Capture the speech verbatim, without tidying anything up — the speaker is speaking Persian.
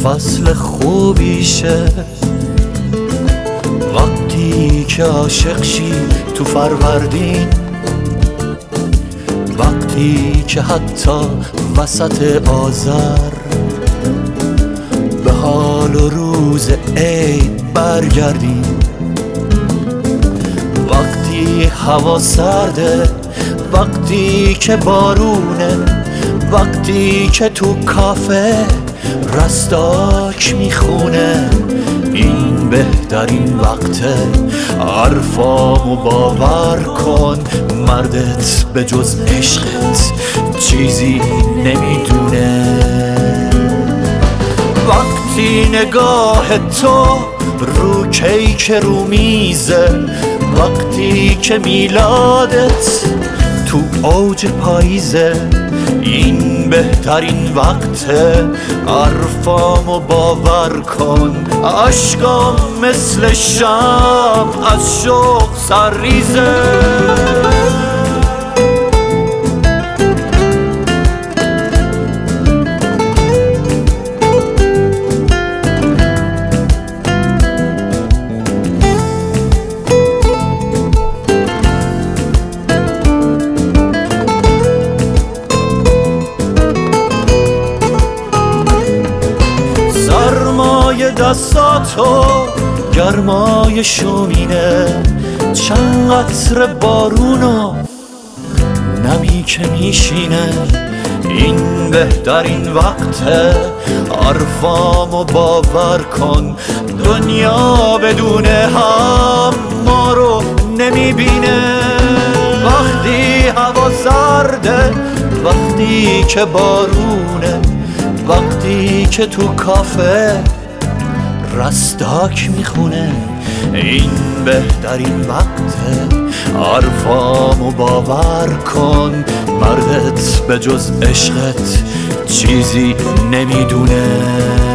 فصل خوبیشه وقتی که عاشق شی تو فروردین، وقتی که حتی وسط آذر به حال و روز عید برگردین، وقتی هوا سرده، وقتی که بارونه، وقتی که تو کافه رستاک میخونه، این بهترین وقته. حرفامو باور کن، مردت به جز عشقت چیزی نمیدونه. وقتی نگاه تو رو کیک رو میزه، وقتی که میلادت تو اوج پاییزه، این بهترین وقته. حرفامو باور کن، عشقام مثل شام از شوق سرریزه. سرمای دستاتو گرمای شومینه، چند قطره بارونو نمی که میشینه، این بهترین وقته. حرفامو باور کن، دنیا بدون هم ما رو نمیبینه. وقتی هوا سرده، وقتی که بارونه، وقتی که تو کافه رستاک میخونه، این بهترین وقته. حرفامو باور کن، مردت به جز عشقت چیزی نمیدونه.